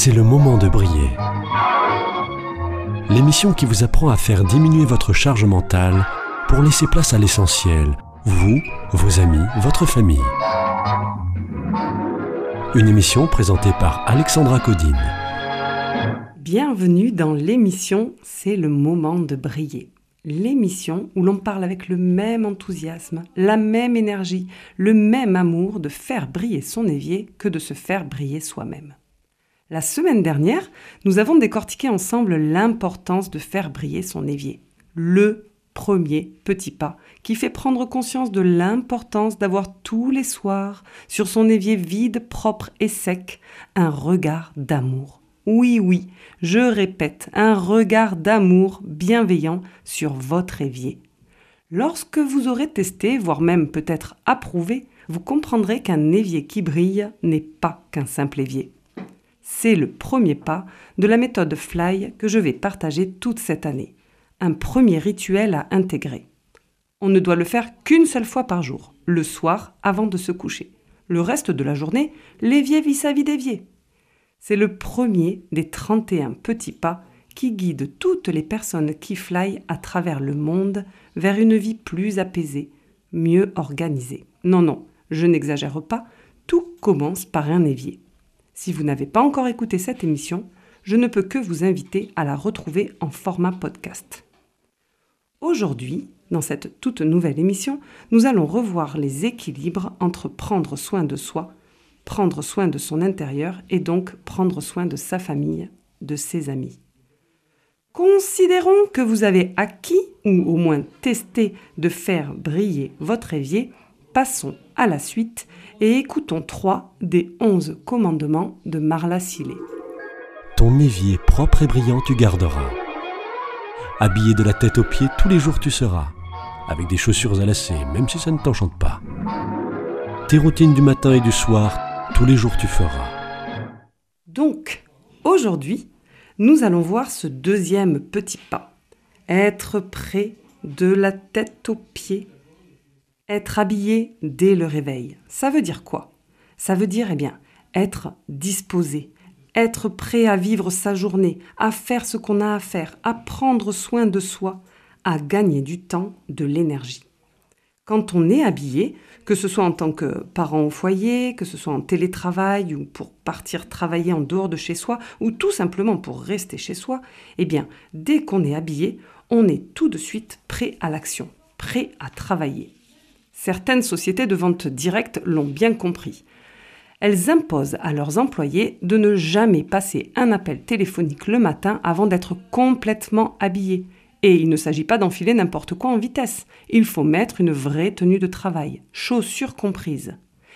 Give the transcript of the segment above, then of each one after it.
C'est le moment de briller. L'émission qui vous apprend à faire diminuer votre charge mentale pour laisser place à l'essentiel, vous, vos amis, votre famille. Une émission présentée par Alexandra Codine. Bienvenue dans l'émission « C'est le moment de briller ». L'émission où l'on parle avec le même enthousiasme, la même énergie, le même amour de faire briller son évier que de se faire briller soi-même. La semaine dernière, nous avons décortiqué ensemble l'importance de faire briller son évier. Le premier petit pas qui fait prendre conscience de l'importance d'avoir tous les soirs, sur son évier vide, propre et sec, un regard d'amour. Oui, je répète, un regard d'amour bienveillant sur votre évier. Lorsque vous aurez testé, voire même peut-être approuvé, vous comprendrez qu'un évier qui brille n'est pas qu'un simple évier. C'est le premier pas de la méthode Fly que je vais partager toute cette année. Un premier rituel à intégrer. On ne doit le faire qu'une seule fois par jour, le soir avant de se coucher. Le reste de la journée, l'évier vit sa vie d'évier. C'est le premier des 31 petits pas qui guident toutes les personnes qui fly à travers le monde vers une vie plus apaisée, mieux organisée. Non, je n'exagère pas, tout commence par un évier. Si vous n'avez pas encore écouté cette émission, je ne peux que vous inviter à la retrouver en format podcast. Aujourd'hui, dans cette toute nouvelle émission, nous allons revoir les équilibres entre prendre soin de soi, prendre soin de son intérieur et donc prendre soin de sa famille, de ses amis. Considérons que vous avez acquis ou au moins testé de faire briller votre évier. Passons à la suite et écoutons 3 des 11 commandements de Marla Sillé. Ton évier propre et brillant tu garderas. Habillé de la tête aux pieds, tous les jours tu seras. Avec des chaussures à lacets, même si ça ne t'enchante pas. Tes routines du matin et du soir, tous les jours tu feras. Donc, aujourd'hui, nous allons voir ce deuxième petit pas. Être prêt de la tête aux pieds. Être habillé dès le réveil. Ça veut dire quoi ? Ça veut dire, être disposé, être prêt à vivre sa journée, à faire ce qu'on a à faire, à prendre soin de soi, à gagner du temps, de l'énergie. Quand on est habillé, que ce soit en tant que parent au foyer, que ce soit en télétravail ou pour partir travailler en dehors de chez soi ou tout simplement pour rester chez soi, dès qu'on est habillé, on est tout de suite prêt à l'action, prêt à travailler. Certaines sociétés de vente directe l'ont bien compris. Elles imposent à leurs employés de ne jamais passer un appel téléphonique le matin avant d'être complètement habillés. Et il ne s'agit pas d'enfiler n'importe quoi en vitesse. Il faut mettre une vraie tenue de travail, chaussures comprises.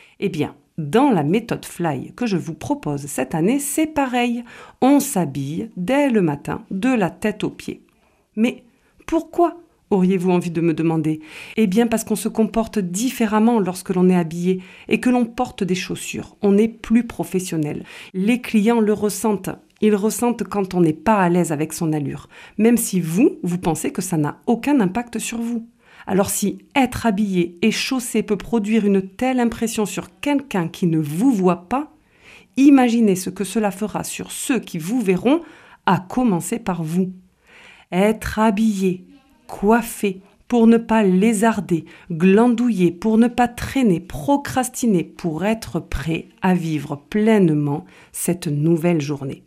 Dans la méthode Fly que je vous propose cette année, c'est pareil. On s'habille dès le matin, de la tête aux pieds. Mais pourquoi ? Auriez-vous envie de me demander ? Parce qu'on se comporte différemment lorsque l'on est habillé et que l'on porte des chaussures. On est plus professionnel. Les clients le ressentent. Ils ressentent quand on n'est pas à l'aise avec son allure, même si vous pensez que ça n'a aucun impact sur vous. Alors si être habillé et chaussé peut produire une telle impression sur quelqu'un qui ne vous voit pas, imaginez ce que cela fera sur ceux qui vous verront, à commencer par vous. Être habillé, coiffé, pour ne pas lézarder, glandouiller, pour ne pas traîner, procrastiner, pour être prêt à vivre pleinement cette nouvelle journée.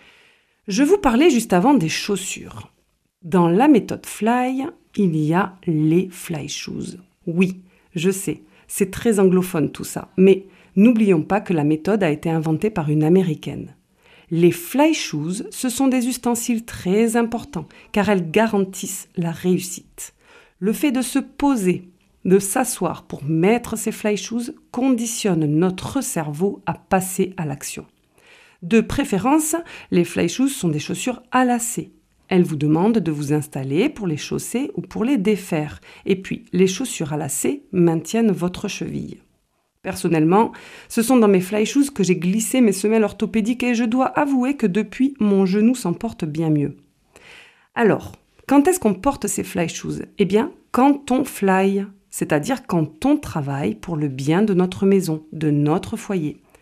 Je vous parlais juste avant des chaussures. Dans la méthode Fly, il y a les fly shoes. Oui, je sais, c'est très anglophone tout ça, mais n'oublions pas que la méthode a été inventée par une Américaine. Les fly shoes, ce sont des ustensiles très importants car elles garantissent la réussite. Le fait de se poser, de s'asseoir pour mettre ces fly shoes conditionne notre cerveau à passer à l'action. De préférence, les fly shoes sont des chaussures à lacets. Elles vous demandent de vous installer pour les chausser ou pour les défaire. Et puis, les chaussures à lacets maintiennent votre cheville. Personnellement, ce sont dans mes fly shoes que j'ai glissé mes semelles orthopédiques et je dois avouer que depuis, mon genou s'en porte bien mieux. Alors, quand est-ce qu'on porte ces fly shoes ? Quand on fly, c'est-à-dire quand on travaille pour le bien de notre maison, de notre foyer.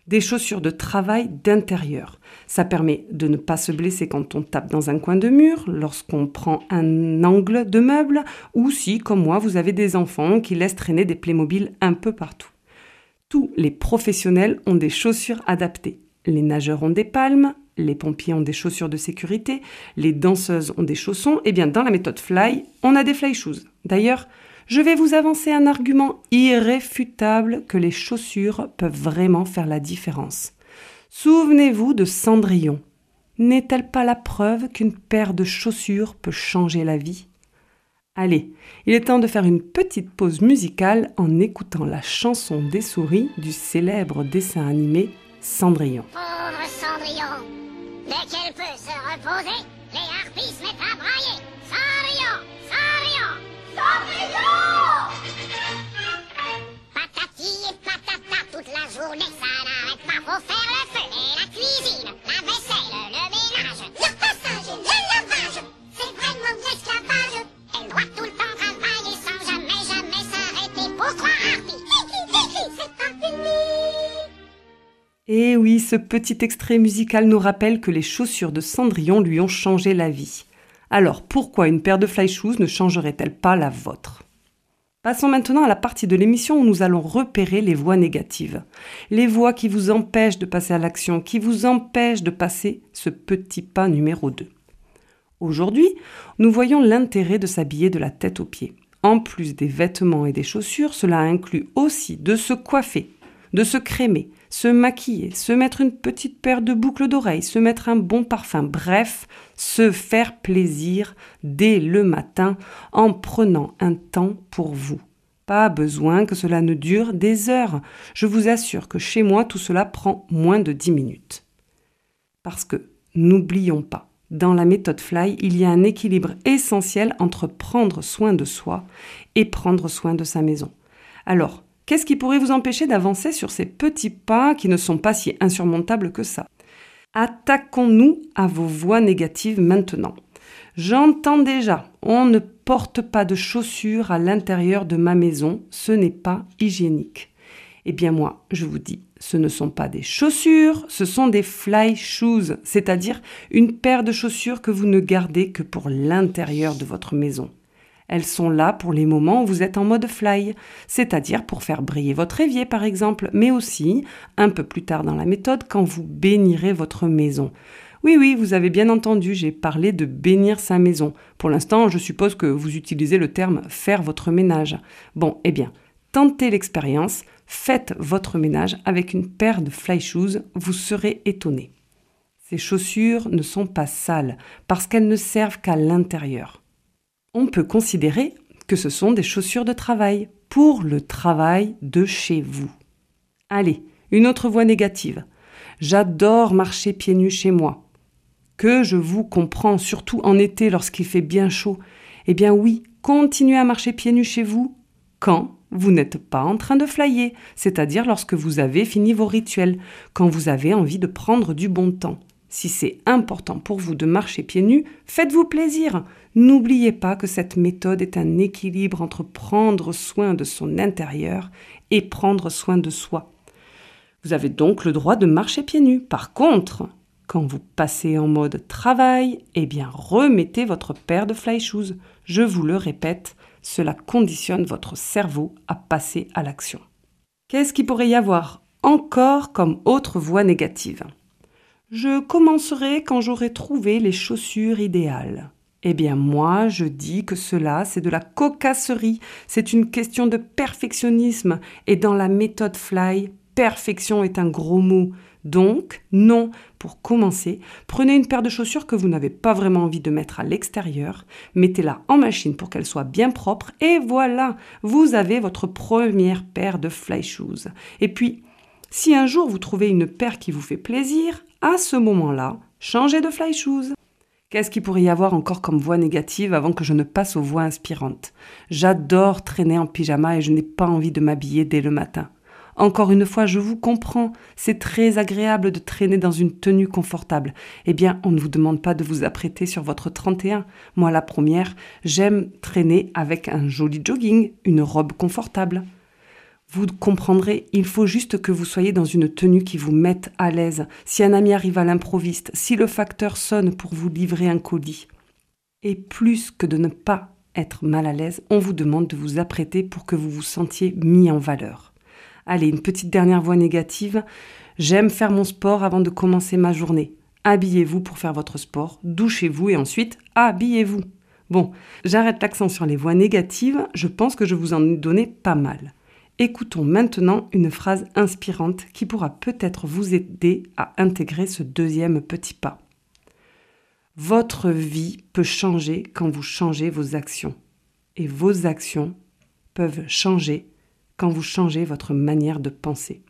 Des chaussures de travail d'intérieur. Ça permet de ne pas se blesser quand on tape dans un coin de mur, lorsqu'on prend un angle de meuble, ou si, comme moi, vous avez des enfants qui laissent traîner des Playmobil un peu partout. Tous les professionnels ont des chaussures adaptées. Les nageurs ont des palmes, les pompiers ont des chaussures de sécurité, les danseuses ont des chaussons, et bien dans la méthode Fly, on a des Fly Shoes. D'ailleurs, je vais vous avancer un argument irréfutable que les chaussures peuvent vraiment faire la différence. Souvenez-vous de Cendrillon. N'est-elle pas la preuve qu'une paire de chaussures peut changer la vie ? Allez, il est temps de faire une petite pause musicale en écoutant la chanson des souris du célèbre dessin animé Cendrillon. Pauvre Cendrillon, dès qu'elle peut se reposer, les harpies se mettent à brailler. Cendrillon, Cendrillon, Cendrillon! Patati et patata, toute la journée ça n'arrête pas. Faut faire le feu et la cuisine, la vaisselle, le ménage, le passage et le lavage. C'est vraiment de l'esclavage. Elle doit tout le temps travailler sans jamais s'arrêter pour 3 harpies. C'est pas fini. Et oui, ce petit extrait musical nous rappelle que les chaussures de Cendrillon lui ont changé la vie. Alors, pourquoi une paire de Fly Shoes ne changerait-elle pas la vôtre ? Passons maintenant à la partie de l'émission où nous allons repérer les voix négatives. Les voix qui vous empêchent de passer à l'action, qui vous empêchent de passer ce petit pas numéro 2. Aujourd'hui, nous voyons l'intérêt de s'habiller de la tête aux pieds. En plus des vêtements et des chaussures, cela inclut aussi de se coiffer, de se crémer, se maquiller, se mettre une petite paire de boucles d'oreilles, se mettre un bon parfum, bref, se faire plaisir dès le matin en prenant un temps pour vous. Pas besoin que cela ne dure des heures. Je vous assure que chez moi, tout cela prend moins de 10 minutes. Parce que, n'oublions pas, dans la méthode Fly, il y a un équilibre essentiel entre prendre soin de soi et prendre soin de sa maison. Alors, qu'est-ce qui pourrait vous empêcher d'avancer sur ces petits pas qui ne sont pas si insurmontables que ça ? Attaquons-nous à vos voix négatives maintenant. J'entends déjà, on ne porte pas de chaussures à l'intérieur de ma maison, ce n'est pas hygiénique. Eh bien moi, je vous dis, ce ne sont pas des chaussures, ce sont des Fly Shoes, c'est-à-dire une paire de chaussures que vous ne gardez que pour l'intérieur de votre maison. Elles sont là pour les moments où vous êtes en mode fly, c'est-à-dire pour faire briller votre évier par exemple, mais aussi, un peu plus tard dans la méthode, quand vous bénirez votre maison. Oui, vous avez bien entendu, j'ai parlé de bénir sa maison. Pour l'instant, je suppose que vous utilisez le terme « faire votre ménage ». Bon, eh bien, tentez l'expérience, faites votre ménage avec une paire de Fly Shoes, vous serez étonné. Ces chaussures ne sont pas sales parce qu'elles ne servent qu'à l'intérieur. On peut considérer que ce sont des chaussures de travail, pour le travail de chez vous. Allez, une autre voix négative. J'adore marcher pieds nus chez moi. Que je vous comprends, surtout en été lorsqu'il fait bien chaud. Eh bien oui, continuez à marcher pieds nus chez vous quand vous n'êtes pas en train de flyer, c'est-à-dire lorsque vous avez fini vos rituels, quand vous avez envie de prendre du bon temps. Si c'est important pour vous de marcher pieds nus, faites-vous plaisir. N'oubliez pas que cette méthode est un équilibre entre prendre soin de son intérieur et prendre soin de soi. Vous avez donc le droit de marcher pieds nus. Par contre, quand vous passez en mode travail, eh bien remettez votre paire de Fly Shoes. Je vous le répète, cela conditionne votre cerveau à passer à l'action. Qu'est-ce qu'il pourrait y avoir encore comme autre voie négative ? Je commencerai quand j'aurai trouvé les chaussures idéales. Eh bien moi, je dis que cela, c'est de la cocasserie. C'est une question de perfectionnisme. Et dans la méthode Fly, perfection est un gros mot. Donc, non, pour commencer, prenez une paire de chaussures que vous n'avez pas vraiment envie de mettre à l'extérieur, mettez-la en machine pour qu'elle soit bien propre et voilà, vous avez votre première paire de Fly Shoes. Et puis, si un jour vous trouvez une paire qui vous fait plaisir, à ce moment-là, changez de Fly Shoes. Qu'est-ce qu'il pourrait y avoir encore comme voix négative avant que je ne passe aux voix inspirantes ? J'adore traîner en pyjama et je n'ai pas envie de m'habiller dès le matin. Encore une fois, je vous comprends, c'est très agréable de traîner dans une tenue confortable. Eh bien, on ne vous demande pas de vous apprêter sur votre 31. Moi, la première, j'aime traîner avec un joli jogging, une robe confortable. Vous comprendrez, il faut juste que vous soyez dans une tenue qui vous mette à l'aise. Si un ami arrive à l'improviste, si le facteur sonne pour vous livrer un colis. Et plus que de ne pas être mal à l'aise, on vous demande de vous apprêter pour que vous vous sentiez mis en valeur. Allez, une petite dernière voix négative. J'aime faire mon sport avant de commencer ma journée. Habillez-vous pour faire votre sport, douchez-vous et ensuite habillez-vous. Bon, j'arrête l'accent sur les voix négatives, je pense que je vous en ai donné pas mal. Écoutons maintenant une phrase inspirante qui pourra peut-être vous aider à intégrer ce deuxième petit pas. Votre vie peut changer quand vous changez vos actions. Et vos actions peuvent changer quand vous changez votre manière de penser.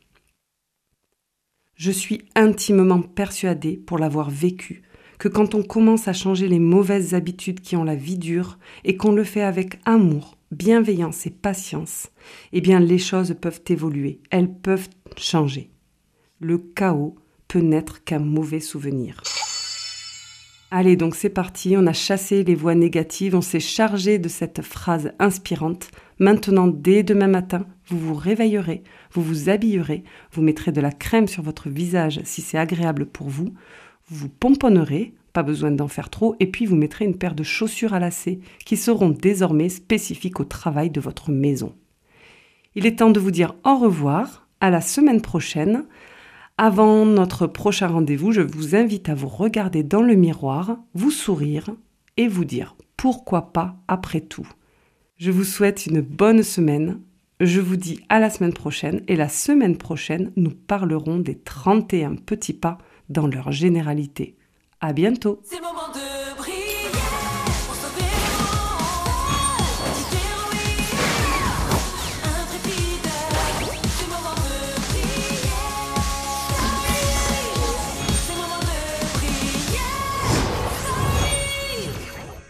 Je suis intimement persuadée, pour l'avoir vécu, que quand on commence à changer les mauvaises habitudes qui ont la vie dure et qu'on le fait avec amour, bienveillance et patience, eh bien les choses peuvent évoluer, elles peuvent changer. Le chaos peut n'être qu'un mauvais souvenir. Allez, donc c'est parti, on a chassé les voix négatives, on s'est chargé de cette phrase inspirante. Maintenant, dès demain matin, vous vous réveillerez, vous vous habillerez, vous mettrez de la crème sur votre visage si c'est agréable pour vous, vous vous pomponnerez, pas besoin d'en faire trop, et puis vous mettrez une paire de chaussures à lacets qui seront désormais spécifiques au travail de votre maison. Il est temps de vous dire au revoir, à la semaine prochaine. Avant notre prochain rendez-vous, je vous invite à vous regarder dans le miroir, vous sourire et vous dire « Pourquoi pas après tout ?» Je vous souhaite une bonne semaine. Je vous dis à la semaine prochaine et la semaine prochaine, nous parlerons des 31 petits pas dans leur généralité. À bientôt. C'est le moment de